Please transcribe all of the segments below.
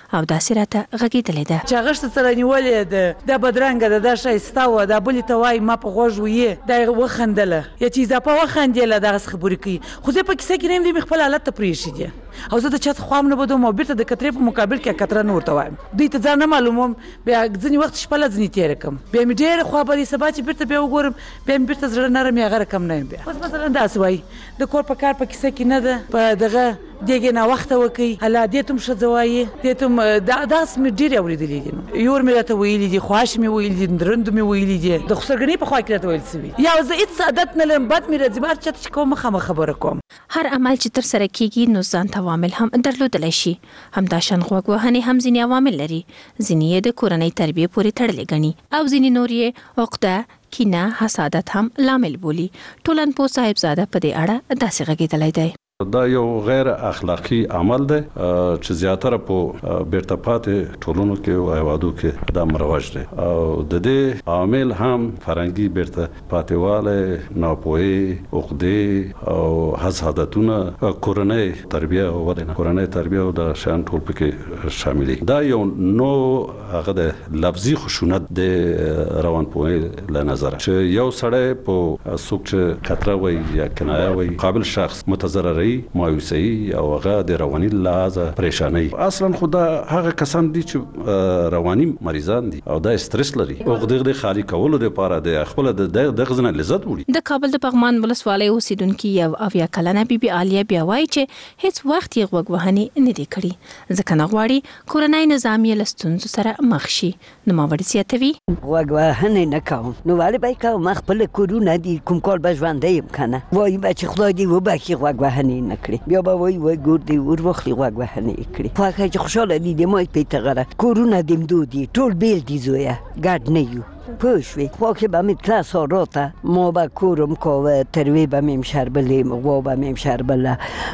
او داسې راته غږېدلې ده چې هغه سره نیولې ده دا بدرنګه ده دا ښایسته وه دا بلې ته وایي ما په غوږ ویې دا یې وخندله یا چې اضافه وخندېله دغسې خبرې کوي خو زه په کیسه کې نه یم دوی مې خپل حالت ته پرېښي دي او زه د چا څه خوا هم نه بدوم او بېرته د کترې په مقابل کې کتره نه ورته وایم دوی ته ځان نه معلوموم بیا ځینې وخت شپه له ځینې تېره کړم بیا مې ډېره خوا بدې سبا چې بېرته بیا وګورم بیا مې بېرته زړه نرم یا هغه رقم نه یم بیا اوس مثلا داسې وایي د کور په کار په کیسه کې نه ده په دغه دېګ یې ناوخته وکړي هله دې ته هم ښځه وایي دې ته هم داسې مې ډېرې اورېدلي دي نو یور مې راته ویلي دي خواش مې ویلي دي درندو مې ویلي دي د خسرګنۍ په خوا کې راته ویل شوي یا زه هېڅ عادت نه لرم بد مې راځي هر چاته چې کوم مخامخ خبره کوم هر عمل چې تر سره کیږي نو ځان ته عوامل هم درلودلی شي همداشان غوږ وهنې هم ځینې عوامل لري ځینې یې د کورنۍ تربیې پورې تړلې ګڼي او ځینې نور یې عقده کینه حسادت هم لامل بولي ټولنپوه صاحبزاده په دې اړه داسې غږېدلی دی دا یو غیر اخلاقی عمل دی چې زیاتره په بیرته پاتې ټولنو کې او هیوادو کې دا مروج دی او د دې عامل هم فرهنګي بیرته پاتېوالی ناپوهي عقدې او حسادتونه کورنۍ تربیه او ودانه کورنۍ تربیه او د شان ټول پکې شاملي دا یو نو هغه د لفظي خشونت د روانپوهۍ له نظره چې یو سړی په څوک چې کتره وایي یا کنایه وایي قابل شخص متضرر مایوسي او هغه د رواني لحاظه پریشانی اصلا خدا هغه کسان دي چې رواني مریضان دي او دا استرس لري او د خالي کولو لپاره د خپل د غزنه لذت وړي د کابل د پغمان ولسوالۍ اوسیدونکو یو اویا کلنه بیبي عالیه بیا وایي چې هیڅ وخت یې غوږ وهنې نه دی کړی ځکه نه غواړي کورنۍ نظام یې له ستونزو سره مخ شي نوموړې زیاتوي غوږ وهنې نه کوم نو ولې باید کوم خپل کورونه دي کوم کار به ژوندی یم که نه وایي به چې خدای دې وبخښي غوږ وهنې نکړي بیا به وای ګور دی ور وخلی غوږ وهنې کړي خو هغه چې خوشاله دي د ما په تغره کورونه دیم دو دي ټول بیل دي زویا ګډ نه یو پوشوی خو که به می کلاس ها راته ما به کورم که تروی به میم شربلیم غوا به میم شربله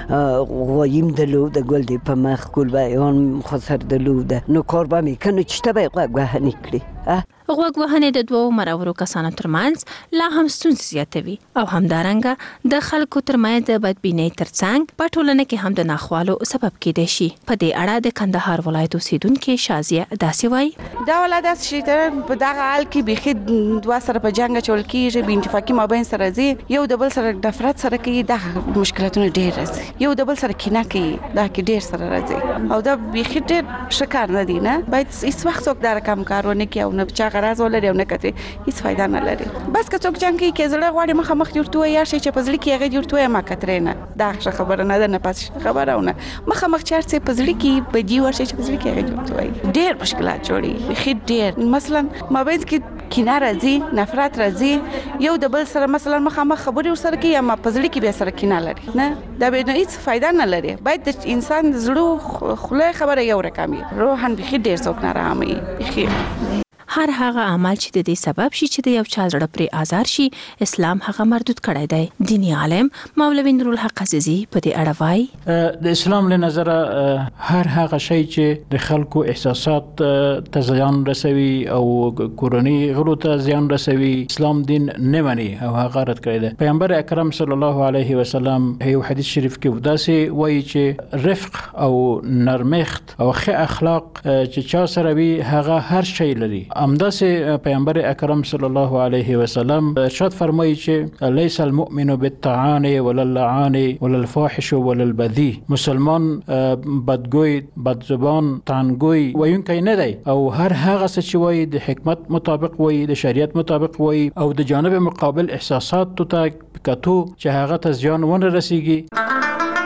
غوایم دلو ده گل دی په مخ گل به آن خسر دلو ده نو کار به می کنو چطه به غوږ وهنې کړي غوږ وهنې د دوو مرورو کسانو ترمنځ لا هم ستونزې زیاتوي او همدارنګه د خلکو ترمنځ د بدبینۍ ترڅنګ په ټولنه کې هم د ناخوالو سبب کېدای شي په دې اړه د کندهار ولایت اوسیدونکې شازیه داسې وایي دا ولایت داسې شي چې په دغه حال کې بیخي دوه سره په جنګ اچول کېږي بې اتفاقي مابین سره ځي یو د بل سره نفرت سره کوي دغه مشکلاتونه ډېر راځي یو د بل سره کینه کوي دا کې ډېر سره راځي او دا بیخي ډېر ښه کار نه دی نه باید هېڅ وخت څوک دا رقم کار ونه کړي او نه چا غرض ولري او نه کتري هیڅ فایده نه لري بس که څوک جنګ کوي کې زړه غواړي مخامخ دې ورته ووایي یا شی چې په زړه کې هغه دې ورته ووایي ما کترې نه دا ښه خبره نه ده نه پس خبره ونه مخامخ چې هر څه په زړه کې بدي ورشي چې په زړه کې هغه دې ورته ووایي ډېر مشکلات جوړي بیخي ډېر مثلا مابین کې کینه راځي نفرت راځي یو د بل سره مثلا مخامخ خبرې ورسره کوي یا ما په زړه کې بیا سره کینه لري نه دا به هیڅ فایده نه لري باید د انسان زړه خوله خبره یو رقم وي روحاً بیخي ډېر څوک نارامه وي بیخي هر هغه عمل چې د دې سبب شي چې د یو چا زړه پرې آزار شي اسلام هغه مردود کړی دی دینی عالم مولوی نورالحق عزیزی په دې اړه وایي د اسلام له نظره هر هغه شی چې د خلکو احساسات ته زیان رسوي او کورنۍ غړو ته زیان رسوي اسلام دین نه مني او هغه رد کړی دی پیغمبر اکرم صلی الله علیه وسلم یو حدیث شریف کې داسې وایي چې رفق او نرمښت او ښه اخلاق چې چا سره وي هغه هر شی لري همداسې پیغمبر اکرم صلی الله علیه وسلم ارشاد فرمایي چې لیس المؤمن بالطعان ولا اللعان ولا الفاحش ولا البذی مسلمان بدگوی بدزبان طعنگوی ویونکی نه دی او هر هغه څه چې وایي د حکمت مطابق وایي د شریعت مطابق وایي او د جانب مقابل احساسات ته کتو چې هغه ته زیان ونه رسیږي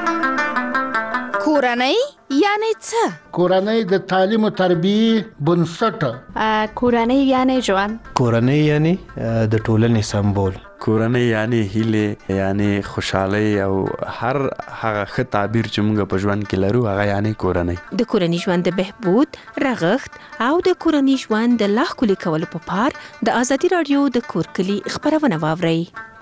کورنۍ یعنی څه؟ کورنۍ د تعلیم او تربیې بنسټ کورنۍ یعنی ژوند کورنۍ یعنی د ټولنې سمبول کورنۍ یعنی هیله یعنی خوشحالي او هر هغه ښه تعبیر چې موږ په ژوند کې لرو هغه یعنی کورنۍ د کورنۍ ژوند د بهبود رغښت او د کورنۍ ژوند د لا ښکلي کولو په پار د ازادي راډیو د کور کلي خبرونه واورئ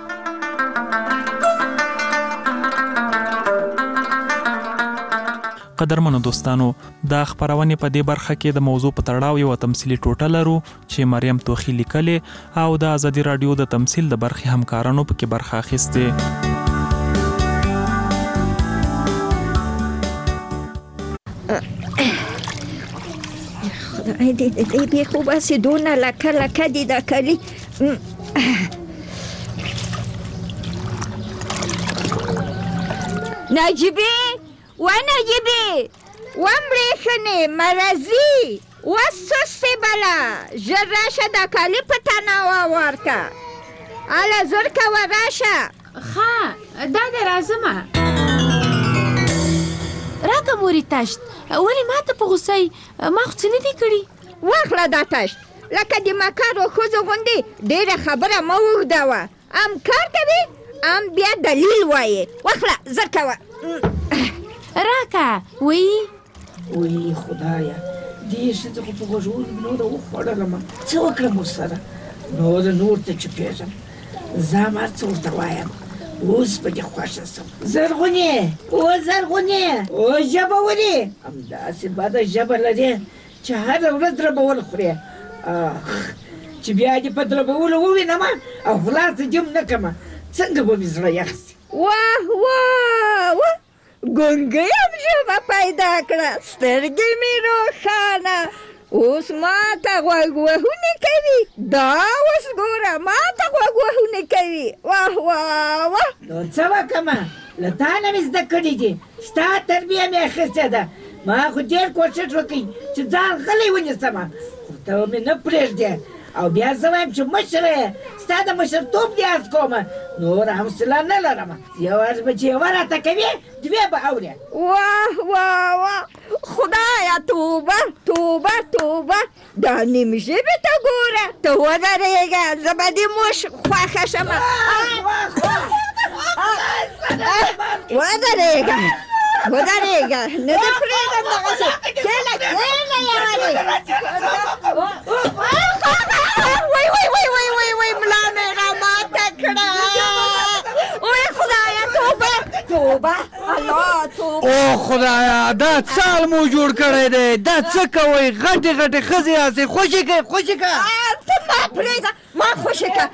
قدرمنو دوستانو دا خبرونه په دې برخه کې د موضوع په تړاو یو تمثيلي ټوټه لرو چې مریم توخی لیکلې او د ازادي رادیو د تمثيل د برخې همکارانو پکې برخه اخیسته خدای دې بې خو باسې دونه لکه دي دا کلي. نجیبې و نجیبې و مړېښنې مرضي و سستې بله ژر راشه دا کالي په تنه ورکه. اله زر کوه راشه. ښه دا دې راځمه. راکه مورې تشت، ولې ما ته په غوسه ما خو څه نه دي کړي. واخله دا تشت لکه د مکارو ښځو غوندې ډېره خبره مه اوږدوه. ام کار کوي ام بیا دلیل وایې. واخله زر کوه. راکه وی خدایا دې ښځې خو په غوږونو نوره وخوړلم، څه وکړم ورسره؟ نور ته چوپېږم، زه هم هر څه ورته وایم. اوس به دې خوښه شم. زرغونې او ژبه ولې همداسې بده ژبه لرې چې هره ورځ دربول خورې. چې بیا دې په دربولو ووینم او خلاصه جم نه کړم، څنګه به مې زړه یخ شي. واه ګونګۍ هم ژبه پیدا کړه، سترګې مې روښانه. اوس ما ته غوږ وهونې کوي. دا اوس ګوره ما ته غوږ وهونې کوي. واه نو څه وکړمه؟ له تا نه مې زده کړي دي، ستا تربیه مې اخیستې ده. ما خو ډېر کوښښ وکړي چې ځان غلی ونیسم، خو ته مې نه پرېږدې. او بیا زه وایم چې مشره یې، ستا د مشرتوب لیاز کوم، نور حوصله نه لرم. یو ورځ به چې یوه راته کوې دوې به اورې. واه خدایه توبه دا نیم ژبې ته ګوره. ته ودرېږه زه به دې موش خوښه شم. ودرېږه نه دې پرېږدم دغسې. کېنه وای ملا مې راماته کړه. وای خدایه توبه الله توبه. او خدایا دا څال مو جوړ کړی دی، دا څه کوئ؟ غټې ښځې هسې خوشې کوئ. ته ما پرېږده، ما خوشې که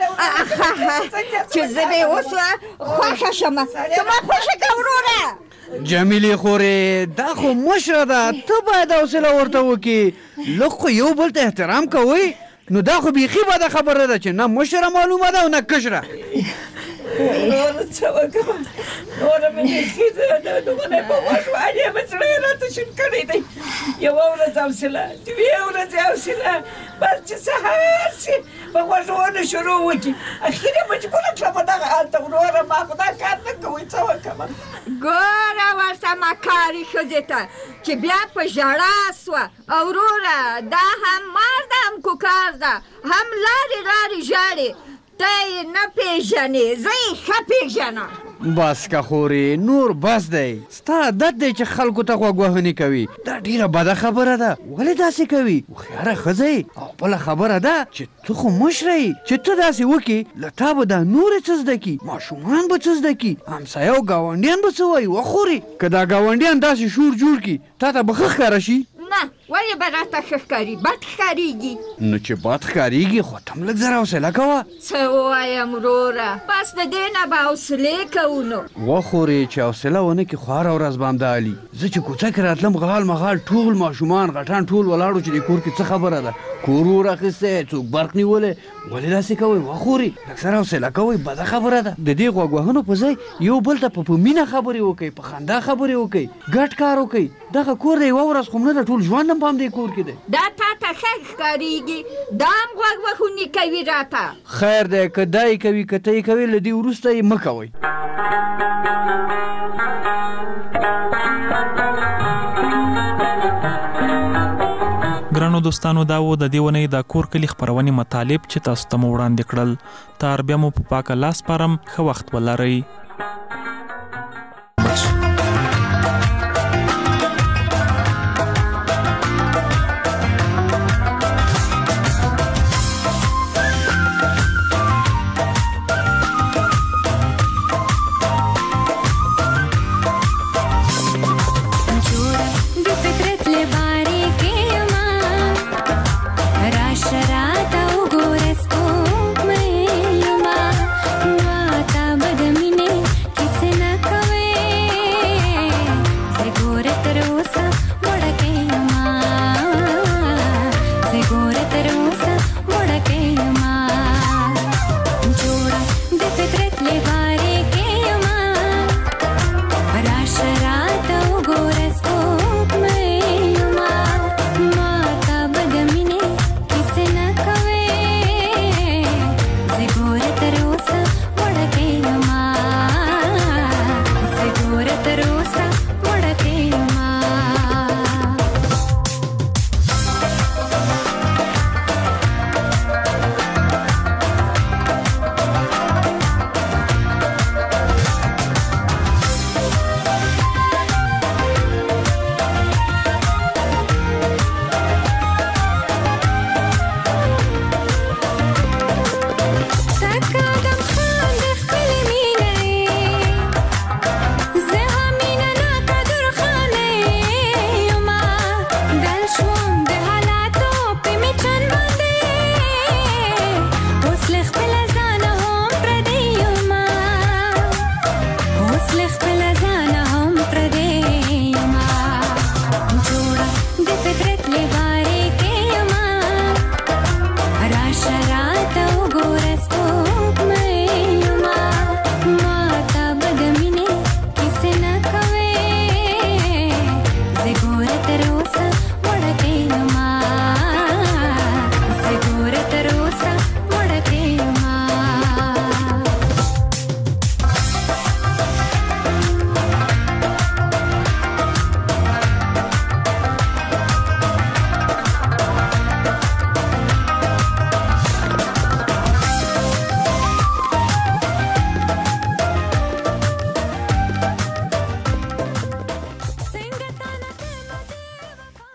چې زه به اوس خوښه شم. ته ما خوشې که وروره. جمیلې خورې دا خو مشره ده، ته باید حوصله ورته وکړي. لږ خو یو بل ته احترام کوئ. نو دا خو بیخي بده خبره ده چې نه مشره معلومه ده او نه کشره. نور څه وکړم؟ نوره مې بیخي دغونه په غوږ باندې مې زړه یې راته شین کړی دی. یوه ورځ حوصله، دوې ورځې حوصله، بس چې سهار شي په غوږونه شروع وکړي. اخر یې مجبوره کړه په دغه حال ته. وروره ما خو دا کار نه کوئ، څه وکړم؟ ګوره ورته مکاري ښځې ته چې بیا په ژړا سوه. او وروره دا هم مار ده هم کوکار ده، هم لارې ژاړي. ته یې نه پېژنې، زه یې ښه پېژنم. بس که خورې نور بس دی. ستا عادت دی چې خلکو ته غوږ وهنې کوي. دا ډېره بده خبره ده. ولې داسې کوي؟ هوښیاره ښځه یې. او بله خبره ده چې ته خو مشره یې، چې ته داسې وکړې له تا به دا نورې څه زده کړي، ماشومان به څه زده کړي، همسایه او ګاونډیان به څه وایي. وخورې که دا ګاونډیان داسې شور جوړ کړي تا ته به ښه ښکاره شي. نه ولې به راته ښه ښکاري؟ بد ښکارېږي. نو چې بد ښکارېږي خو ته هم لږ زر حوصله کوه. څه ووایم وروره؟ بس د دې نه به حوصلې کوو. نو وخورې چې حوصله ونه کړي خو هره ورځ به همدا علي. زه چې کوڅه کې راتلم غال مغال ټول ماشومان غټان ټول ولاړو چې د کور کې څه خبره ده، کور ور اخیستی، څوک برق نیولی. ولې داسې کوئ؟ وخورې لږ سره حوصله کوئ، بده خبره ده. د دې غوږ وهنو په ځای یو بل ته په مینه خبرې وکئ، په خندا خبرې وکئ، ګډ کار وکئ. دغه کور دی یوه ورځ خو نه ده، ټول ژوند هم په همدې کور کې دی. دا تا ته ښه ښکارېږي؟ دا هم غوږ وهونې کوي راته. خیر دی که دا یې کوي که ته یې کوې، له دې وروسته یې مه کوئ. ګرانو دوستانو دا و د دې ونې د کور کلي خپرونې مطالب چې تاسو ته مو وړاندې کړل. تر بیا مو په پاکه لاس سپارم. ښه وخت ولرئ.